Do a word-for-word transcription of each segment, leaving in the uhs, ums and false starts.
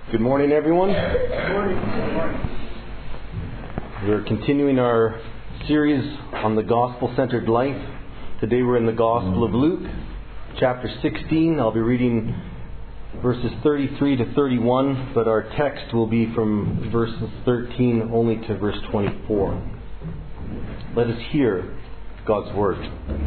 Good morning, everyone. Good morning. Good morning. We're continuing our series on the gospel-centered life. Today we're in the Gospel of Luke, chapter sixteen. I'll be reading verses thirty-three to thirty-one, but our text will be from verses thirteen only to verse twenty-four. Let us hear God's Word.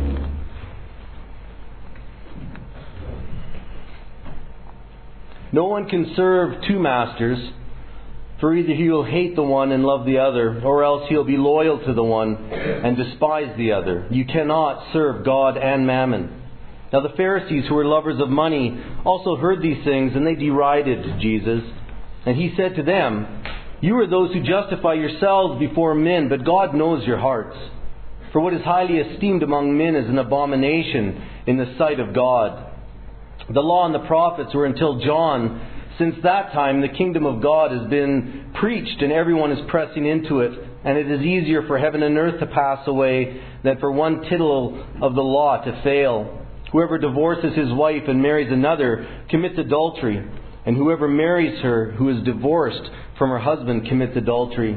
No one can serve two masters, for either he will hate the one and love the other, or else he'll be loyal to the one and despise the other. You cannot serve God and mammon. Now the Pharisees, who were lovers of money, also heard these things, and they derided Jesus. And he said to them, "You are those who justify yourselves before men, but God knows your hearts. For what is highly esteemed among men is an abomination in the sight of God. The law and the prophets were until John. Since that time the kingdom of God has been preached, and everyone is pressing into it. And it is easier for heaven and earth to pass away than for one tittle of the law to fail. Whoever divorces his wife and marries another commits adultery. And whoever marries her who is divorced from her husband commits adultery.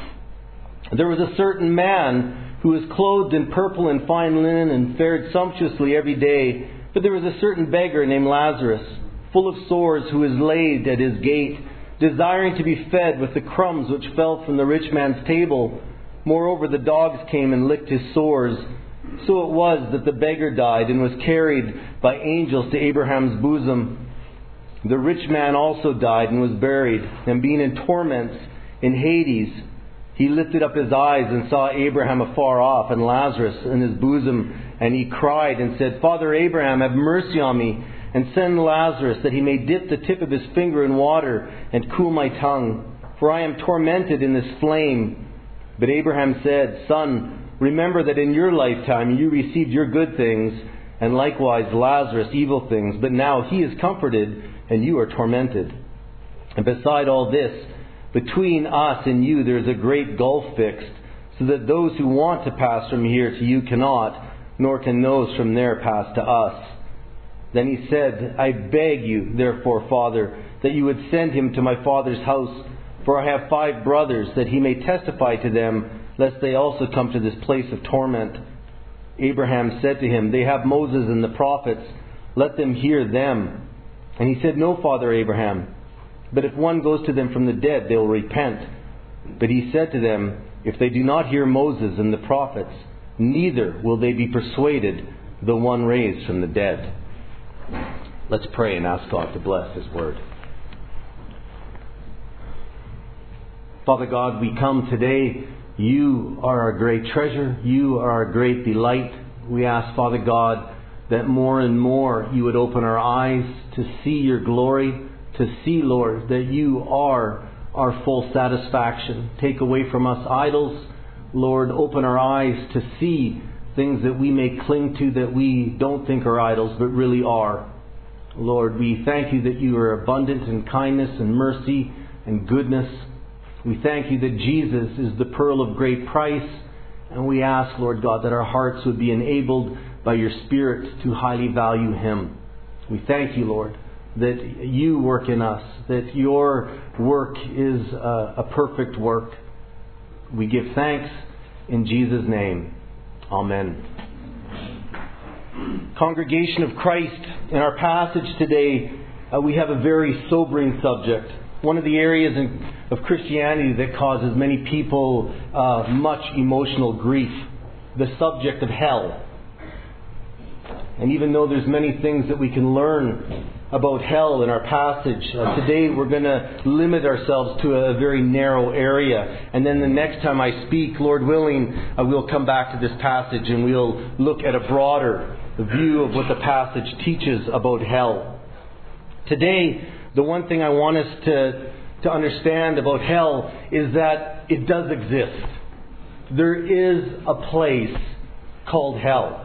There was a certain man who was clothed in purple and fine linen and fared sumptuously every day. But there was a certain beggar named Lazarus, full of sores, who was laid at his gate, desiring to be fed with the crumbs which fell from the rich man's table. Moreover, the dogs came and licked his sores. So it was that the beggar died and was carried by angels to Abraham's bosom. The rich man also died and was buried, and being in torments in Hades, he lifted up his eyes and saw Abraham afar off and Lazarus in his bosom. And he cried and said, 'Father Abraham, have mercy on me, and send Lazarus, that he may dip the tip of his finger in water and cool my tongue, for I am tormented in this flame.' But Abraham said, 'Son, remember that in your lifetime you received your good things, and likewise Lazarus evil things. But now he is comforted, and you are tormented. And beside all this, between us and you there is a great gulf fixed, so that those who want to pass from here to you cannot, nor can those from there pass to us.' Then he said, 'I beg you, therefore, Father, that you would send him to my father's house, for I have five brothers, that he may testify to them, lest they also come to this place of torment.' Abraham said to him, 'They have Moses and the prophets, let them hear them.' And he said, 'No, Father Abraham, but if one goes to them from the dead, they will repent.' But he said to them, 'If they do not hear Moses and the prophets, neither will they be persuaded, the one raised from the dead.'" Let's pray and ask God to bless His Word. Father God, we come today. You are our great treasure. You are our great delight. We ask, Father God, that more and more you would open our eyes to see your glory, to see, Lord, that you are our full satisfaction. Take away from us idols. Lord, open our eyes to see things that we may cling to that we don't think are idols, but really are. Lord, we thank you that you are abundant in kindness and mercy and goodness. We thank you that Jesus is the pearl of great price. And we ask, Lord God, that our hearts would be enabled by your Spirit to highly value Him. We thank you, Lord, that you work in us, that your work is a, a perfect work. We give thanks in Jesus' name. Amen. Congregation of Christ, in our passage today, uh, we have a very sobering subject. One of the areas in, of Christianity that causes many people uh, much emotional grief. The subject of hell. And even though there's many things that we can learn about hell in our passage, uh, today we're going to limit ourselves to a very narrow area. And then the next time I speak, Lord willing, uh, we'll come back to this passage and we'll look at a broader view of what the passage teaches about hell. Today, the one thing I want us to, to understand about hell is that it does exist. There is a place called hell.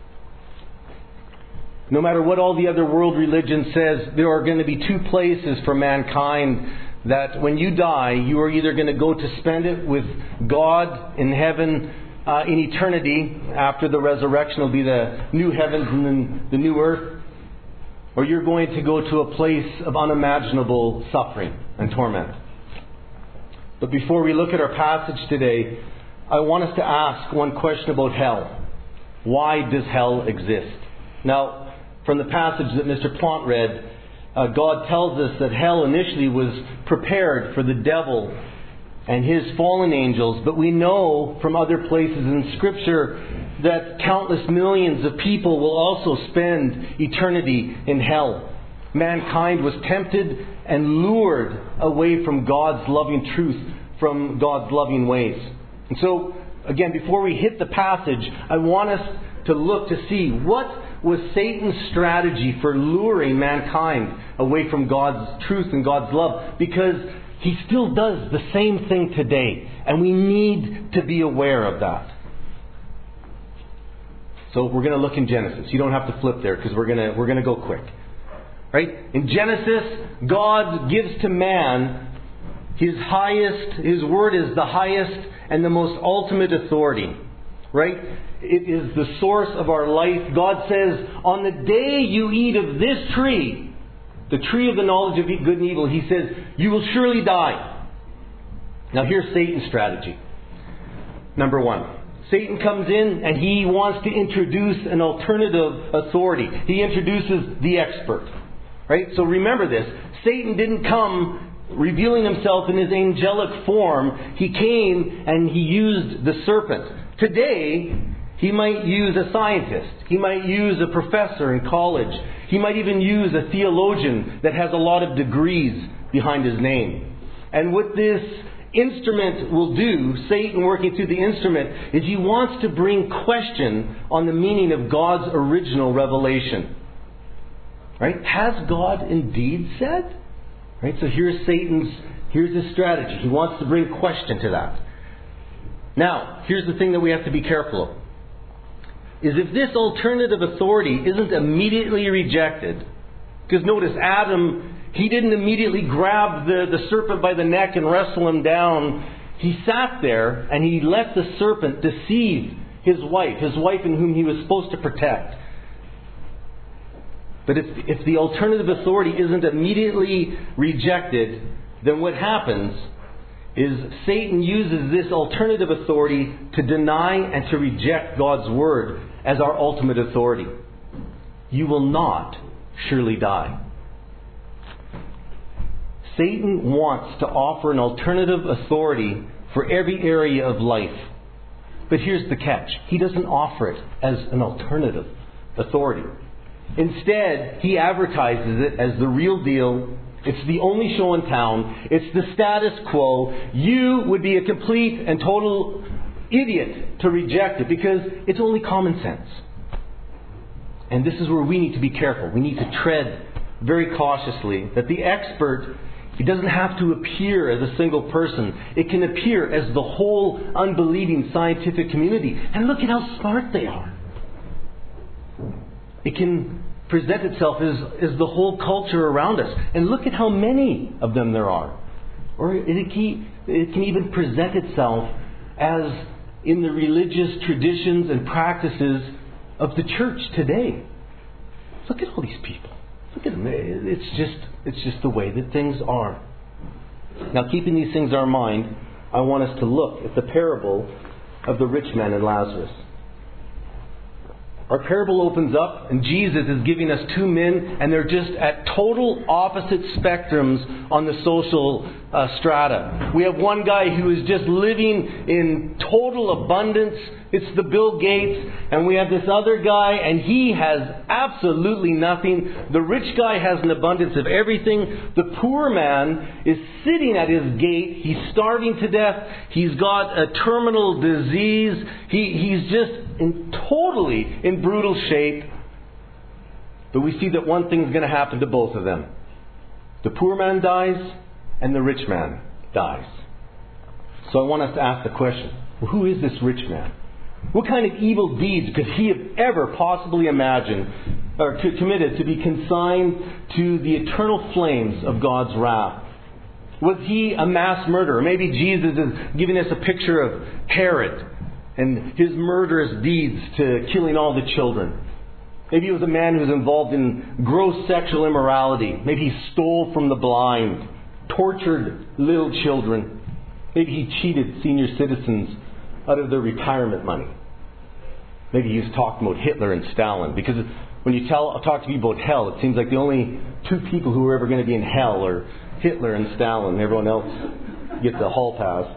No matter what all the other world religion says, there are going to be two places for mankind that when you die, you are either going to go to spend it with God in heaven uh, in eternity. After the resurrection will be the new heavens and the, the new earth. or you're going to go to a place of unimaginable suffering and torment. But before we look at our passage today, I want us to ask one question about hell. Why does hell exist? Now, from the passage that Mister Plant read, uh, God tells us that hell initially was prepared for the devil and his fallen angels, but we know from other places in Scripture that countless millions of people will also spend eternity in hell. Mankind was tempted and lured away from God's loving truth, from God's loving ways. And so, again, before we hit the passage, I want us to look to see what was Satan's strategy for luring mankind away from God's truth and God's love, because he still does the same thing today, and we need to be aware of that. So we're going to look in Genesis. You don't have to flip there because we're going to we're going to go quick. Right? In Genesis, God gives to man his highest, his word is the highest and the most ultimate authority. Right? It is the source of our life. God says, on the day you eat of this tree, the tree of the knowledge of good and evil, He says, you will surely die. Now here's Satan's strategy. Number one. Satan comes in and he wants to introduce an alternative authority. He introduces the expert. Right? So remember this. Satan didn't come revealing himself in his angelic form. He came and he used the serpent. Today, he might use a scientist. He might use a professor in college. He might even use a theologian that has a lot of degrees behind his name. And what this instrument will do, Satan working through the instrument, is he wants to bring question on the meaning of God's original revelation. Right? Has God indeed said? Right? So here's Satan's, here's his strategy. He wants to bring question to that. Now, here's the thing that we have to be careful of. Is if this alternative authority isn't immediately rejected, because notice Adam, he didn't immediately grab the, the serpent by the neck and wrestle him down. He sat there and he let the serpent deceive his wife, his wife in whom he was supposed to protect. But if, if the alternative authority isn't immediately rejected, then what happens is Satan uses this alternative authority to deny and to reject God's word as our ultimate authority. You will not surely die. Satan wants to offer an alternative authority for every area of life. But here's the catch. He doesn't offer it as an alternative authority. Instead, he advertises it as the real deal. It's the only show in town. It's the status quo. You would be a complete and total idiot to reject it because it's only common sense. And this is where we need to be careful. We need to tread very cautiously that the expert, it doesn't have to appear as a single person. It can appear as the whole unbelieving scientific community. And look at how smart they are. It can present itself as, as the whole culture around us. And look at how many of them there are. Or it can, it can even present itself as in the religious traditions and practices of the church today. Look at all these people. Look at them. It's just, it's just the way that things are. Now, keeping these things in our mind, I want us to look at the parable of the rich man and Lazarus. Our parable opens up and Jesus is giving us two men and they're just at total opposite spectrums on the social uh, strata. We have one guy who is just living in total abundance. It's the Bill Gates. And we have this other guy and he has absolutely nothing. The rich guy has an abundance of everything. The poor man is sitting at his gate. He's starving to death. He's got a terminal disease. He, he's just in totally in brutal shape. But we see that one thing's going to happen to both of them. The poor man dies and the rich man dies. So I want us to ask the question, well, who is this rich man? What kind of evil deeds could he have ever possibly imagined or committed to be consigned to the eternal flames of God's wrath? Was he a mass murderer? Maybe Jesus is giving us a picture of Herod and his murderous deeds to killing all the children. Maybe he was a man who was involved in gross sexual immorality. Maybe he stole from the blind, tortured little children. Maybe he cheated senior citizens out of their retirement money. Maybe he was talking about Hitler and Stalin. Because when you tell, talk to people about hell, it seems like the only two people who are ever going to be in hell are Hitler and Stalin. Everyone else gets a hall pass.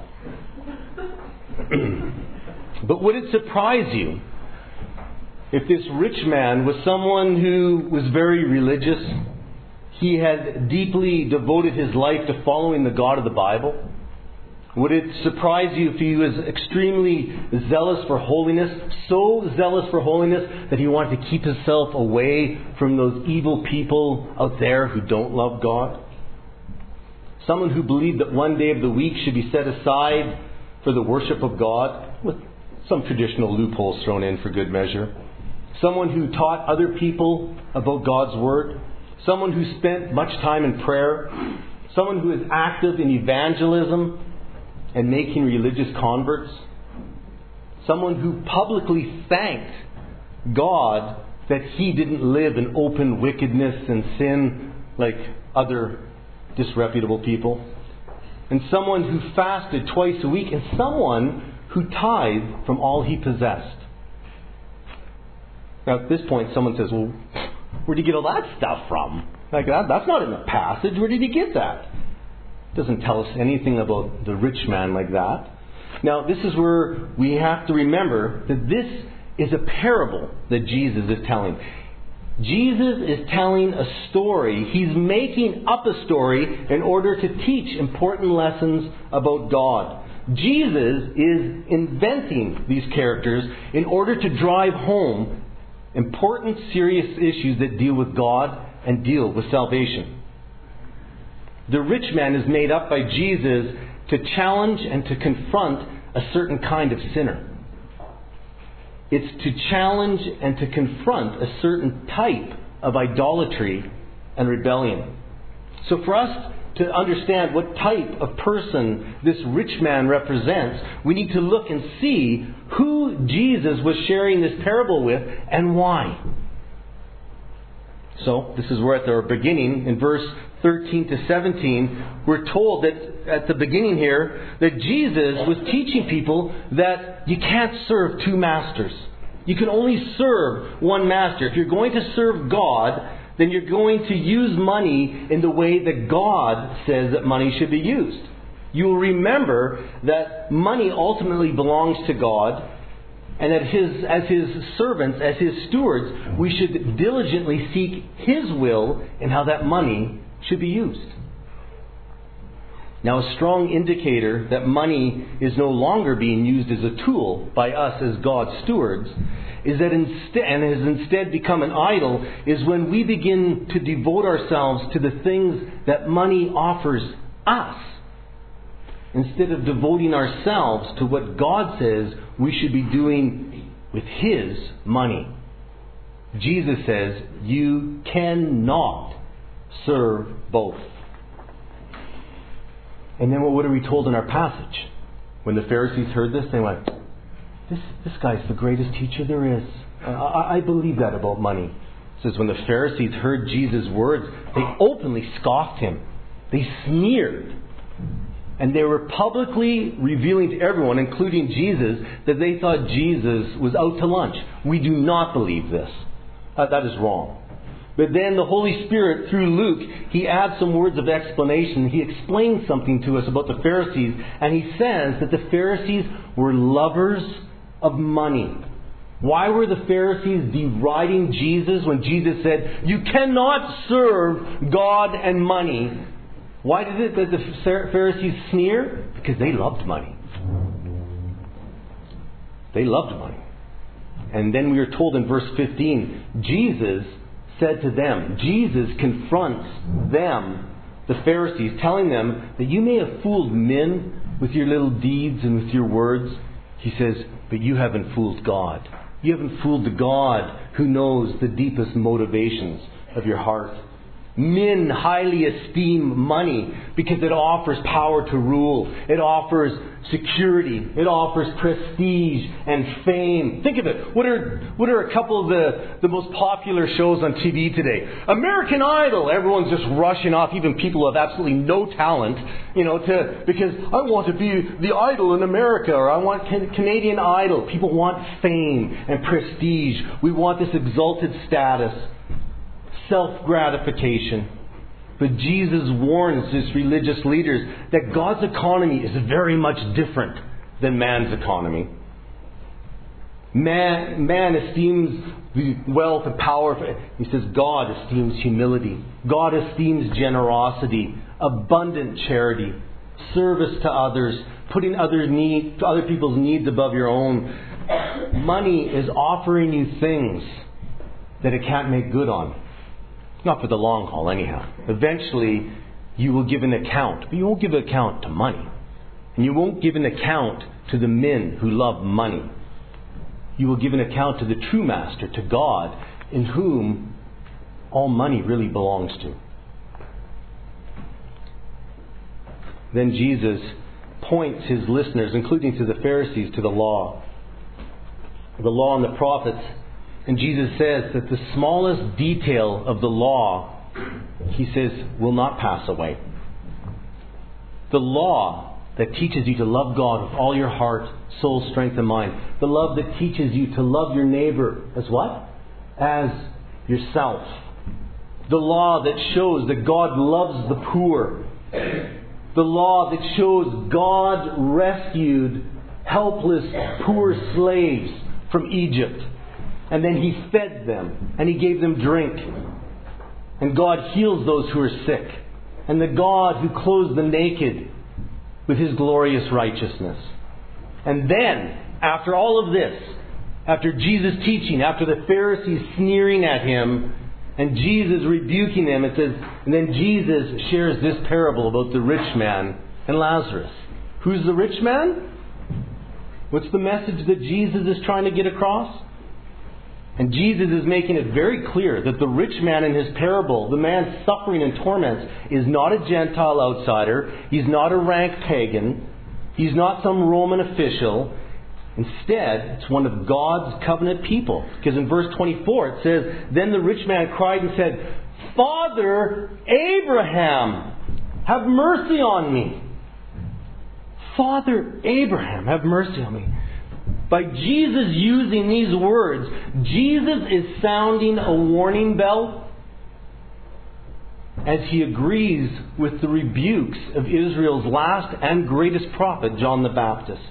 But would it surprise you if this rich man was someone who was very religious? He had deeply devoted his life to following the God of the Bible. Would it surprise you if he was extremely zealous for holiness, so zealous for holiness that he wanted to keep himself away from those evil people out there who don't love God? Someone who believed that one day of the week should be set aside for the worship of God, with some traditional loopholes thrown in for good measure. Someone who taught other people about God's Word. Someone who spent much time in prayer. Someone who is active in evangelism and making religious converts. Someone who publicly thanked God that he didn't live in open wickedness and sin like other disreputable people. And someone who fasted twice a week. And someone who tithed from all he possessed. Now at this point someone says, well, where did he get all that stuff from? Like that, that's not in the passage. Where did he get that? It doesn't tell us anything about the rich man like that. Now this is where we have to remember that this is a parable that Jesus is telling. Jesus is telling a story. He's making up a story in order to teach important lessons about God. Jesus is inventing these characters in order to drive home important, serious issues that deal with God and deal with salvation. The rich man is made up by Jesus to challenge and to confront a certain kind of sinner. It's to challenge and to confront a certain type of idolatry and rebellion. So for us to understand what type of person this rich man represents, we need to look and see who Jesus was sharing this parable with and why. So this is where at the beginning, in verse thirteen to seventeen, we're told that at the beginning here that Jesus was teaching people that you can't serve two masters. You can only serve one master. If you're going to serve God, then you're going to use money in the way that God says that money should be used. You will remember that money ultimately belongs to God, and that his, as His servants, as His stewards, we should diligently seek His will in how that money should be used. Now, a strong indicator that money is no longer being used as a tool by us as God's stewards is that instead, and has instead become an idol, is when we begin to devote ourselves to the things that money offers us, instead of devoting ourselves to what God says we should be doing with His money. Jesus says, you cannot serve both. And then what are we told in our passage? When the Pharisees heard this, they went, this, this guy's the greatest teacher there is. I, I believe that about money. It says when the Pharisees heard Jesus' words, they openly scoffed Him. They sneered. And they were publicly revealing to everyone, including Jesus, that they thought Jesus was out to lunch. We do not believe this. Uh, that is wrong. But then the Holy Spirit, through Luke, he adds some words of explanation. He explains something to us about the Pharisees. And he says that the Pharisees were lovers of money. Why were the Pharisees deriding Jesus when Jesus said, you cannot serve God and money? Why did it that the Pharisees sneer? Because they loved money. They loved money. And then we are told in verse fifteen, Jesus said to them, Jesus confronts them, the Pharisees, telling them that you may have fooled men with your little deeds and with your words. He says, but you haven't fooled God. You haven't fooled the God who knows the deepest motivations of your heart. Men highly esteem money because it offers power to rule. It offers security. It offers prestige and fame. Think of it. What are what are a couple of the, the most popular shows on T V today? American Idol. Everyone's just rushing off, even people who have absolutely no talent, you know, to because I want to be the idol in America, or I want can, Canadian Idol. People want fame and prestige. We want this exalted status. Self-gratification. But Jesus warns his religious leaders that God's economy is very much different than man's economy. Man, man esteems the wealth and power. He says God esteems humility. God esteems generosity, abundant charity, service to others, putting other need, other people's needs above your own. Money is offering you things that it can't make good on. Not for the long haul, anyhow. Eventually, you will give an account. But you won't give an account to money. And you won't give an account to the men who love money. You will give an account to the true master, to God, in whom all money really belongs to. Then Jesus points his listeners, including to the Pharisees, to the law. The law and the prophets. And Jesus says that the smallest detail of the law, he says, will not pass away. The law that teaches you to love God with all your heart, soul, strength, and mind. The love that teaches you to love your neighbor as what? As yourself. The law that shows that God loves the poor. The law that shows God rescued helpless, poor slaves from Egypt. And then He fed them. And He gave them drink. And God heals those who are sick. And the God who clothes the naked with His glorious righteousness. And then, after all of this, after Jesus teaching, after the Pharisees sneering at Him, and Jesus rebuking them, it says, and then Jesus shares this parable about the rich man and Lazarus. Who's the rich man? What's the message that Jesus is trying to get across? And Jesus is making it very clear that the rich man in his parable, the man suffering and torments, is not a Gentile outsider. He's not a rank pagan. He's not some Roman official. Instead, it's one of God's covenant people. Because in verse twenty-four it says, then the rich man cried and said, Father Abraham, have mercy on me. Father Abraham, have mercy on me. By Jesus using these words, Jesus is sounding a warning bell as He agrees with the rebukes of Israel's last and greatest prophet, John the Baptist.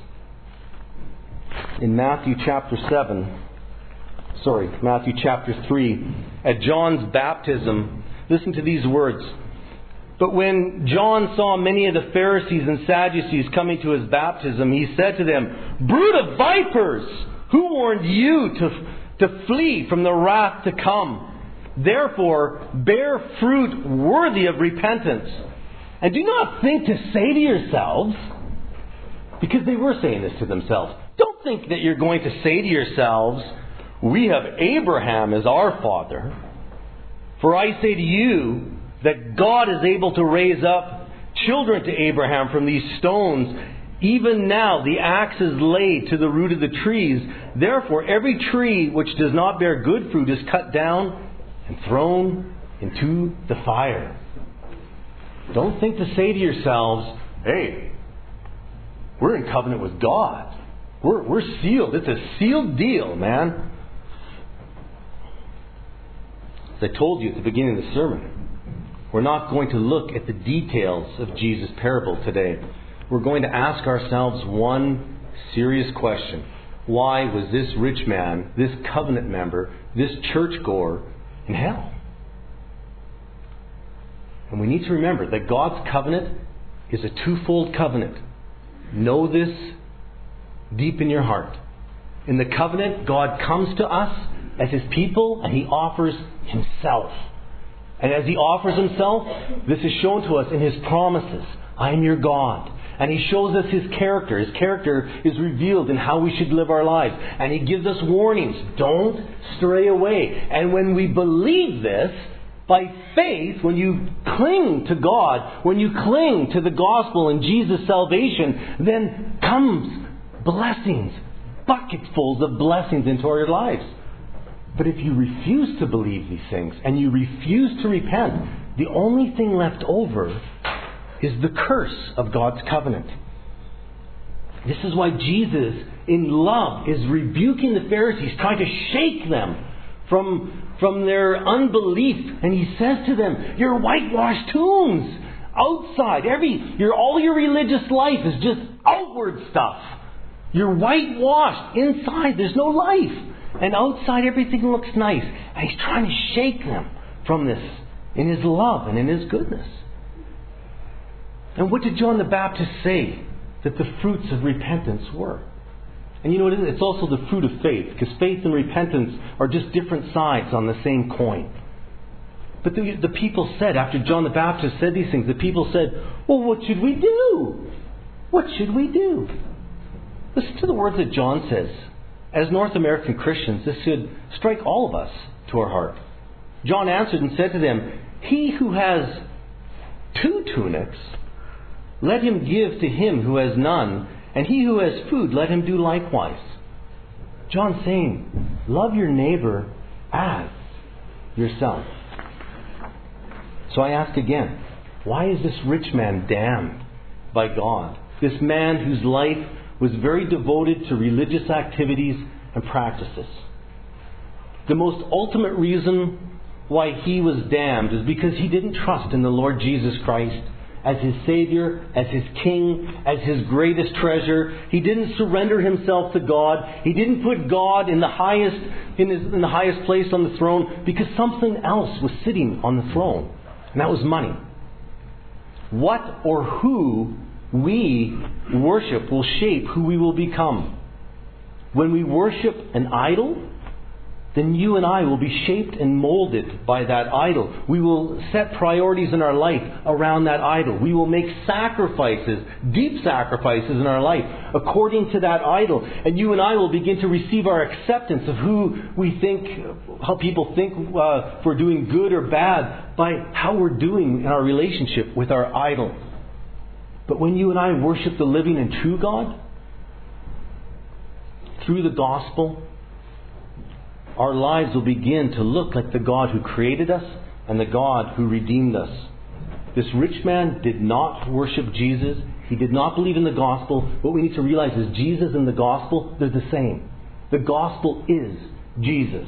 In Matthew chapter seven, sorry, Matthew chapter three, at John's baptism, listen to these words. But when John saw many of the Pharisees and Sadducees coming to his baptism, he said to them, brood of vipers, who warned you to, to flee from the wrath to come? Therefore, bear fruit worthy of repentance. And do not think to say to yourselves, because they were saying this to themselves, don't think that you're going to say to yourselves, we have Abraham as our father. For I say to you, that God is able to raise up children to Abraham from these stones. Even now the axe is laid to the root of the trees. Therefore every tree which does not bear good fruit is cut down and thrown into the fire. Don't think to say to yourselves, hey, we're in covenant with God. We're, we're sealed. It's a sealed deal, man. As I told you at the beginning of the sermon, we're not going to look at the details of Jesus' parable today. We're going to ask ourselves one serious question. Why was this rich man, this covenant member, this churchgoer in hell? And we need to remember that God's covenant is a twofold covenant. Know this deep in your heart. In the covenant, God comes to us as His people and He offers Himself. And as He offers Himself, this is shown to us in His promises. I am your God. And He shows us His character. His character is revealed in how we should live our lives. And He gives us warnings. Don't stray away. And when we believe this, by faith, when you cling to God, when you cling to the gospel and Jesus' salvation, then comes blessings, bucketfuls of blessings into your lives. But if you refuse to believe these things and you refuse to repent, the only thing left over is the curse of God's covenant. This is why Jesus, in love, is rebuking the Pharisees, trying to shake them from, from their unbelief. And He says to them, you're whitewashed tombs. Outside, every, your, all your religious life is just outward stuff. You're whitewashed. Inside, there's no life. And outside, everything looks nice. And He's trying to shake them from this in His love and in His goodness. And what did John the Baptist say that the fruits of repentance were? And you know what it is? It's also the fruit of faith, because faith and repentance are just different sides on the same coin. But the, the people said, after John the Baptist said these things, the people said, well, what should we do? What should we do? Listen to the words that John says. As North American Christians, this should strike all of us to our heart. John answered and said to them, he who has two tunics, let him give to him who has none, and he who has food, let him do likewise. John's saying, love your neighbor as yourself. So I ask again, why is this rich man damned by God? This man whose life was very devoted to religious activities and practices. The most ultimate reason why he was damned is because he didn't trust in the Lord Jesus Christ as his Savior, as his King, as his greatest treasure. He didn't surrender himself to God. He didn't put God in the highest in, his, in the highest place on the throne, because something else was sitting on the throne, and that was money. What or who we worship will shape who we will become. When we worship an idol, then you and I will be shaped and molded by that idol. We will set priorities in our life around that idol. We will make sacrifices, deep sacrifices in our life according to that idol. And you and I will begin to receive our acceptance of who we think, how people think uh, if we're doing good or bad, by how we're doing in our relationship with our idol. But when you and I worship the living and true God, through the gospel, our lives will begin to look like the God who created us and the God who redeemed us. This rich man did not worship Jesus. He did not believe in the gospel. What we need to realize is Jesus and the gospel, they're the same. The gospel is Jesus.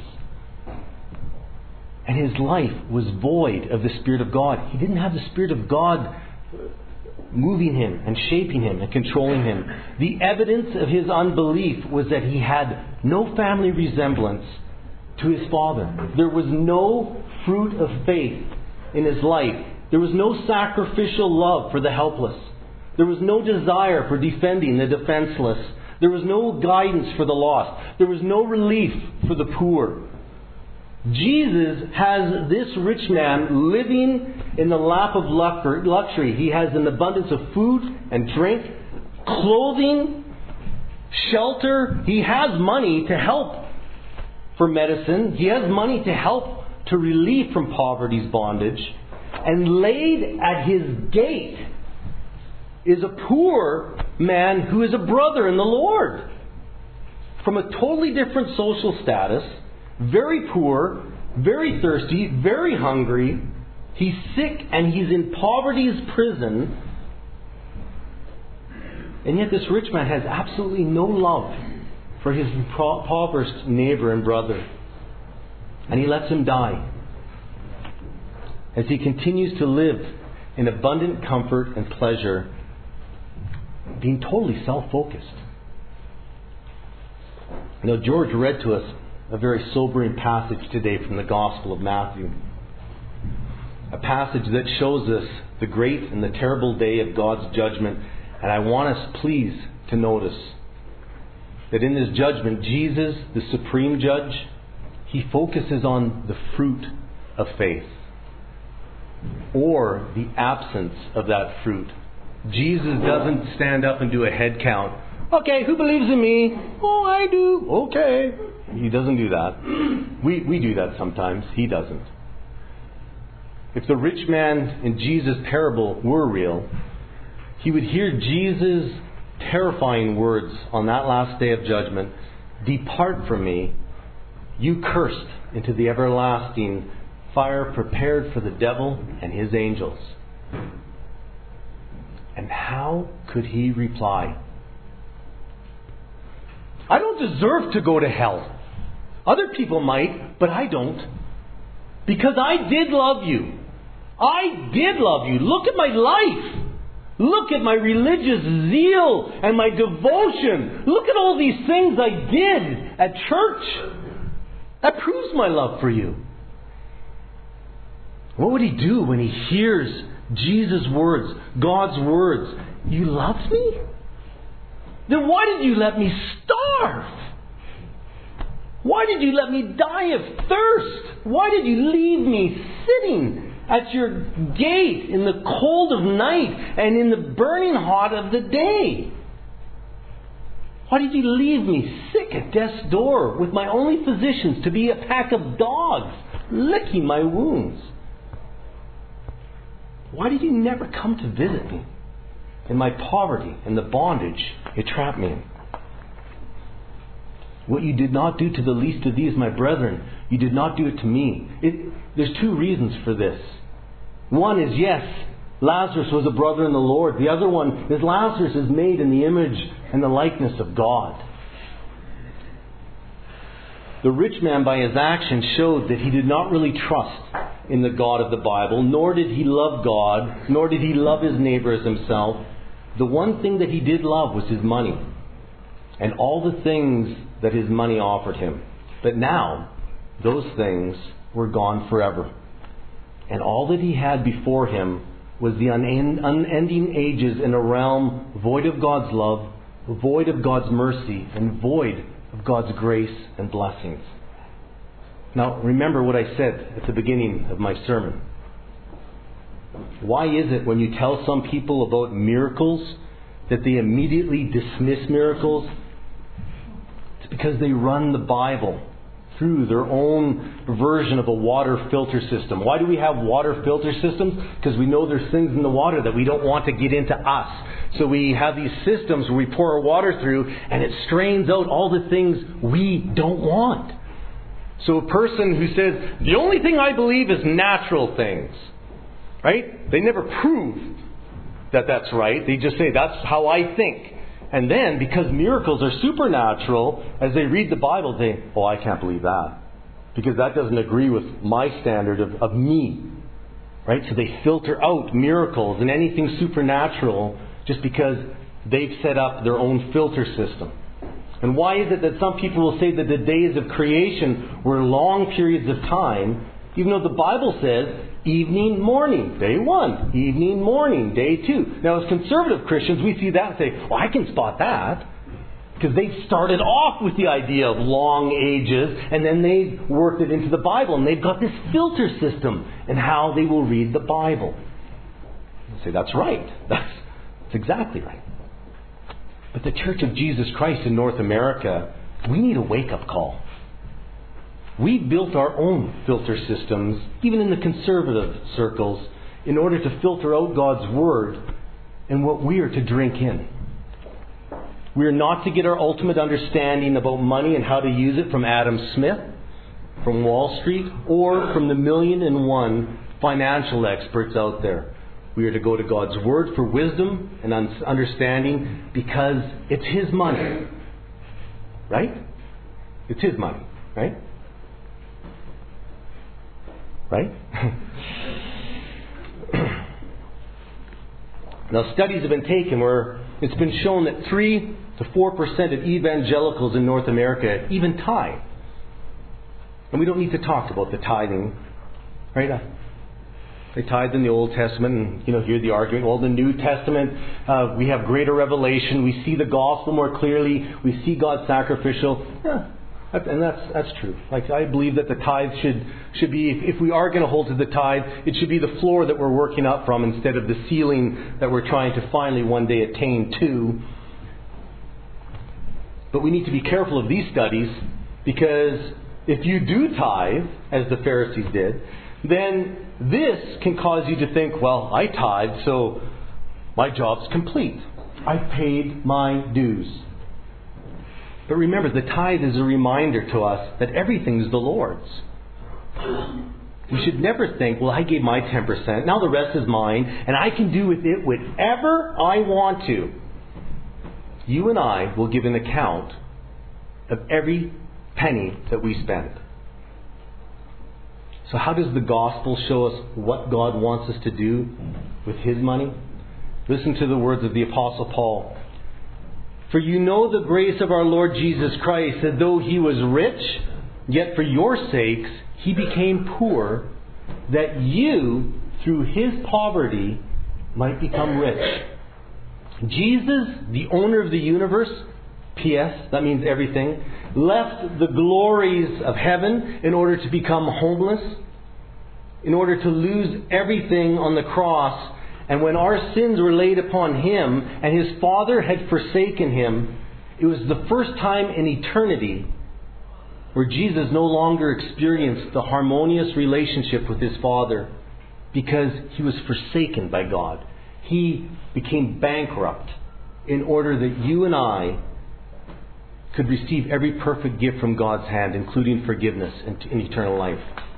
And his life was void of the Spirit of God. He didn't have the Spirit of God moving him and shaping him and controlling him. The evidence of his unbelief was that he had no family resemblance to his father. There was no fruit of faith in his life. There was no sacrificial love for the helpless. There was no desire for defending the defenseless. There was no guidance for the lost. There was no relief for the poor. Jesus has this rich man living in the lap of luxury. He has an abundance of food and drink, clothing, shelter. He has money to help for medicine. He has money to help to relieve from poverty's bondage. And laid at his gate is a poor man who is a brother in the Lord. From a totally different social status, very poor, very thirsty, very hungry. He's sick and he's in poverty's prison. And yet this rich man has absolutely no love for his impoverished neighbor and brother. And he lets him die as he continues to live in abundant comfort and pleasure, being totally self-focused. Now, George read to us a very sobering passage today from the Gospel of Matthew. A passage that shows us the great and the terrible day of God's judgment. And I want us, please, to notice that in this judgment, Jesus, the supreme judge, he focuses on the fruit of faith, or the absence of that fruit. Jesus doesn't stand up and do a head count. Okay, who believes in me? Oh, I do. Okay. He doesn't do that. We we do that sometimes. He doesn't. if the rich man in Jesus' parable were real, he would hear Jesus' terrifying words on that last day of judgment, "Depart from me, you cursed, into the everlasting fire prepared for the devil and his angels." And how could he reply? "I don't deserve to go to hell. Other people might, but I don't. Because I did love you. I did love you. Look at my life. Look at my religious zeal and my devotion. Look at all these things I did at church. That proves my love for you." What would he do when he hears Jesus' words, God's words? "You loved me? Then why did you let me starve? Why did you let me die of thirst? Why did you leave me sitting at your gate in the cold of night and in the burning hot of the day? Why did you leave me sick at death's door with my only physicians to be a pack of dogs licking my wounds? Why did you never come to visit me in my poverty and the bondage you trapped me in? What you did not do to the least of these, my brethren, you did not do it to me." It, there's two reasons for this. One is, yes, Lazarus was a brother in the Lord. The other one is Lazarus is made in the image and the likeness of God. The rich man, by his actions, showed that he did not really trust in the God of the Bible, nor did he love God, nor did he love his neighbor as himself. The one thing that he did love was his money and all the things that his money offered him. But now, those things were gone forever. And all that he had before him was the unending ages in a realm void of God's love, void of God's mercy, and void of God's grace and blessings. Now, remember what I said at the beginning of my sermon. Why is it when you tell some people about miracles that they immediately dismiss miracles? It's because they run the Bible through their own version of a water filter system. Why do we have water filter systems? Because we know there's things in the water that we don't want to get into us. So we have these systems where we pour our water through and it strains out all the things we don't want. So a person who says, "The only thing I believe is natural things," right? They never prove that that's right. They just say, "That's how I think." And then, because miracles are supernatural, as they read the Bible, they say, "Oh, I can't believe that. Because that doesn't agree with my standard of, of me." Right? So they filter out miracles and anything supernatural just because they've set up their own filter system. And why is it that some people will say that the days of creation were long periods of time, even though the Bible says evening, morning, day one, evening, morning, day two. Now, as conservative Christians, we see that and say, "Well, I can spot that." Because they started off with the idea of long ages, and then they worked it into the Bible, and they've got this filter system in how they will read the Bible. I say, that's right. That's, that's exactly right. But the Church of Jesus Christ in North America, we need a wake-up call. We built our own filter systems, even in the conservative circles, in order to filter out God's Word and what we are to drink in. We are not to get our ultimate understanding about money and how to use it from Adam Smith, from Wall Street, or from the million and one financial experts out there. We are to go to God's Word for wisdom and understanding because it's His money. Right? It's His money. Right? Right? Now, studies have been taken where it's been shown that three to four percent of evangelicals in North America even tithe. And we don't need to talk about the tithing. Right? They tithed in the Old Testament, and you know, hear the argument. Well, the New Testament, uh, we have greater revelation. We see the gospel more clearly. We see God sacrificial. Yeah, and that's that's true. Like I believe that the tithe should should be, if, if we are going to hold to the tithe, it should be the floor that we're working up from instead of the ceiling that we're trying to finally one day attain to. But we need to be careful of these studies, because if you do tithe, as the Pharisees did, then this can cause you to think, well, I tithe, so my job's complete. I've paid my dues. But remember, the tithe is a reminder to us that everything's the Lord's. We should never think, well, I gave my ten percent, now the rest is mine, and I can do with it whatever I want to. You and I will give an account of every penny that we spend. So how does the gospel show us what God wants us to do with His money? Listen to the words of the Apostle Paul. For you know the grace of our Lord Jesus Christ, that though He was rich, yet for your sakes He became poor, that you, through His poverty, might become rich. Jesus, the owner of the universe, P S, that means everything, left the glories of heaven in order to become homeless, in order to lose everything on the cross. And when our sins were laid upon Him and His Father had forsaken Him, it was the first time in eternity where Jesus no longer experienced the harmonious relationship with His Father because He was forsaken by God. He became bankrupt in order that you and I could receive every perfect gift from God's hand, including forgiveness and eternal life.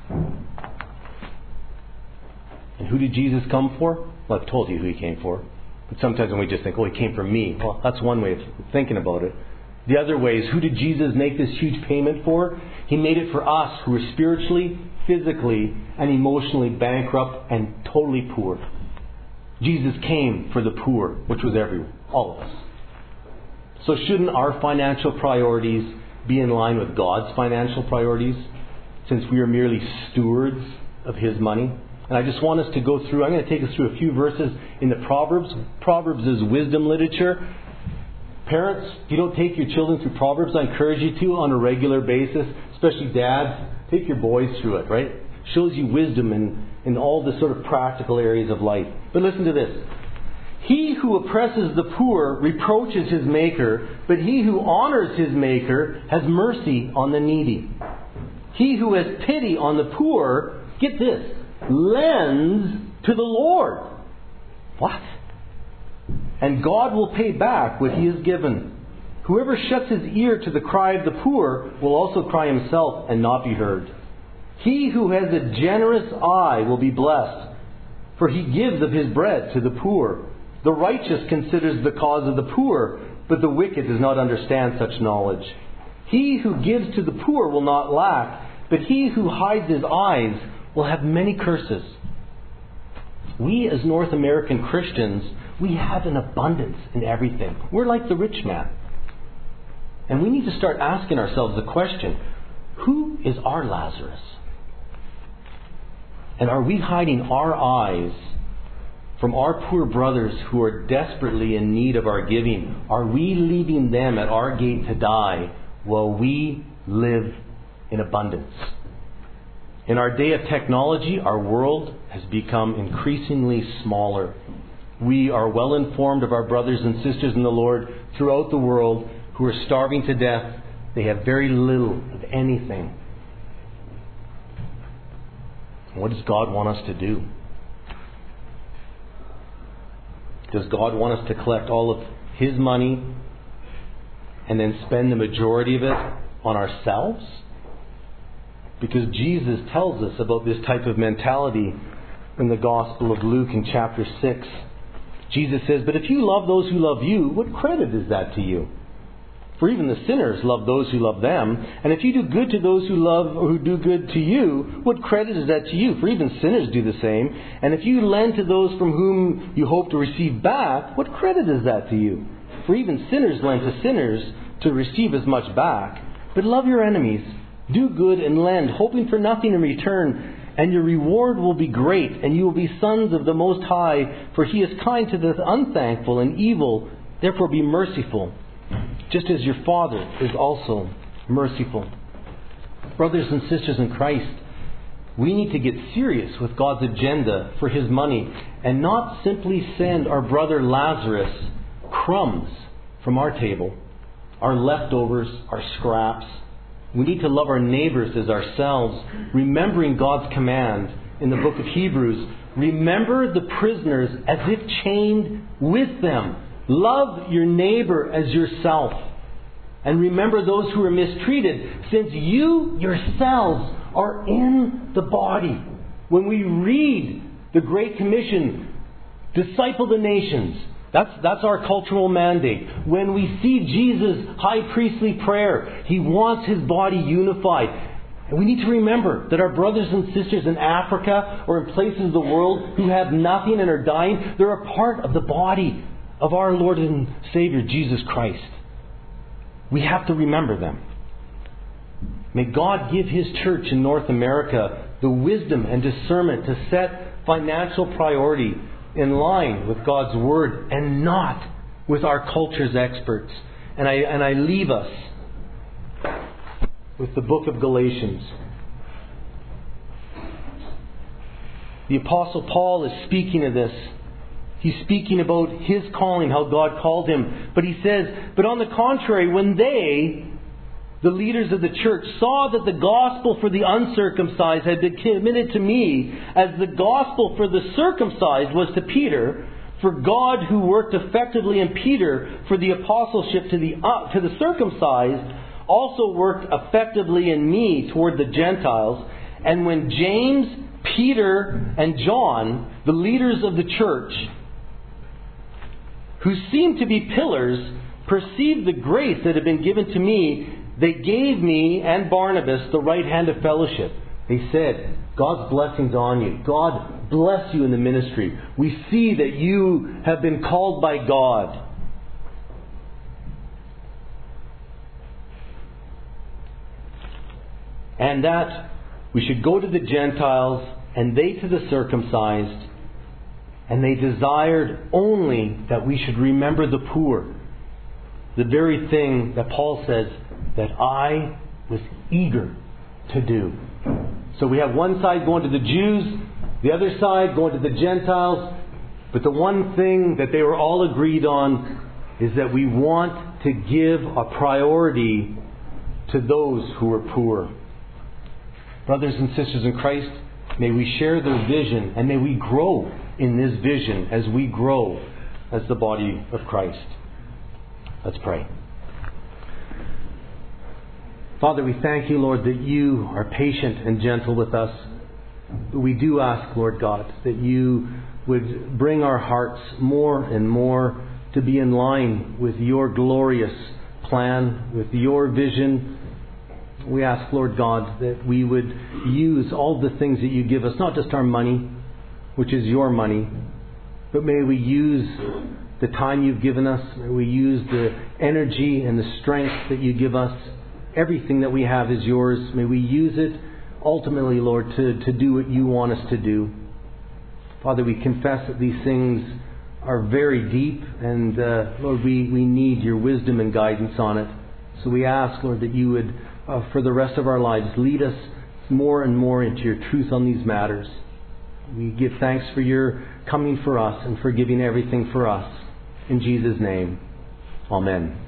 And who did Jesus come for? Well, I've told you who He came for. But sometimes when we just think, oh, He came for me. Well, that's one way of thinking about it. The other way is, who did Jesus make this huge payment for? He made it for us who are spiritually, physically, and emotionally bankrupt and totally poor. Jesus came for the poor, which was everyone, all of us. So shouldn't our financial priorities be in line with God's financial priorities, since we are merely stewards of His money? And I just want us to go through, I'm going to take us through a few verses in the Proverbs. Proverbs is wisdom literature. Parents, if you don't take your children through Proverbs, I encourage you to on a regular basis, especially dads. Take your boys through it, right? Shows you wisdom in, in all the sort of practical areas of life. But listen to this. He who oppresses the poor reproaches his Maker, but he who honors his Maker has mercy on the needy. He who has pity on the poor, get this, lends to the Lord. What? And God will pay back what He has given. Whoever shuts his ear to the cry of the poor will also cry himself and not be heard. He who has a generous eye will be blessed, for he gives of his bread to the poor. The righteous considers the cause of the poor, but the wicked does not understand such knowledge. He who gives to the poor will not lack, but he who hides his eyes will have many curses. We as North American Christians, we have an abundance in everything. We're like the rich man. And we need to start asking ourselves the question, who is our Lazarus? And are we hiding our eyes from our poor brothers who are desperately in need of our giving? Are we leaving them at our gate to die while we live in abundance? In our day of technology, our world has become increasingly smaller. We are well informed of our brothers and sisters in the Lord throughout the world who are starving to death. They have very little of anything. What does God want us to do? Does God want us to collect all of His money and then spend the majority of it on ourselves? Because Jesus tells us about this type of mentality in the Gospel of Luke in chapter six. Jesus says, "But if you love those who love you, what credit is that to you? For even the sinners love those who love them. And if you do good to those who love or who do good to you, what credit is that to you? For even sinners do the same. And if you lend to those from whom you hope to receive back, what credit is that to you? For even sinners lend to sinners to receive as much back. But love your enemies. Do good and lend, hoping for nothing in return. And your reward will be great, and you will be sons of the Most High. For He is kind to the unthankful and evil. Therefore be merciful, just as your Father is also merciful." Brothers and sisters in Christ, we need to get serious with God's agenda for His money and not simply send our brother Lazarus crumbs from our table, our leftovers, our scraps. We need to love our neighbors as ourselves, remembering God's command in the book of Hebrews, remember the prisoners as if chained with them. Love your neighbor as yourself. And remember those who are mistreated, since you yourselves are in the body. When we read the Great Commission, disciple the nations, that's, that's our cultural mandate. When we see Jesus' high priestly prayer, He wants His body unified. And we need to remember that our brothers and sisters in Africa or in places of the world who have nothing and are dying, they're a part of the body of our Lord and Savior, Jesus Christ. We have to remember them. May God give His church in North America the wisdom and discernment to set financial priority in line with God's Word and not with our culture's experts. And I, and I leave us with the book of Galatians. The Apostle Paul is speaking of this. He's speaking about his calling, how God called him. But he says, but on the contrary, when they, the leaders of the church, saw that the gospel for the uncircumcised had been committed to me, as the gospel for the circumcised was to Peter, for God who worked effectively in Peter for the apostleship to the, uh, to the circumcised, also worked effectively in me toward the Gentiles. And when James, Peter, and John, the leaders of the church, who seemed to be pillars, perceived the grace that had been given to me, they gave me and Barnabas the right hand of fellowship. They said, God's blessings on you. God bless you in the ministry. We see that you have been called by God. And that we should go to the Gentiles and they to the circumcised. And they desired only that we should remember the poor. The very thing that Paul says that I was eager to do. So we have one side going to the Jews, the other side going to the Gentiles. But the one thing that they were all agreed on is that we want to give a priority to those who are poor. Brothers and sisters in Christ, may we share their vision and may we grow in this vision as we grow as the body of Christ. Let's pray. Father, we thank you, Lord, that you are patient and gentle with us. We do ask, Lord God, that you would bring our hearts more and more to be in line with your glorious plan, with your vision. We ask, Lord God, that we would use all the things that you give us, not just our money, which is your money, but may we use the time you've given us. May we use the energy and the strength that you give us. Everything that we have is yours. May we use it ultimately, Lord, to, to do what you want us to do. Father, we confess that these things are very deep and, uh, Lord, we, we need your wisdom and guidance on it. So we ask, Lord, that you would, uh, for the rest of our lives, lead us more and more into your truth on these matters. We give thanks for your coming for us and for giving everything for us. In Jesus' name, amen.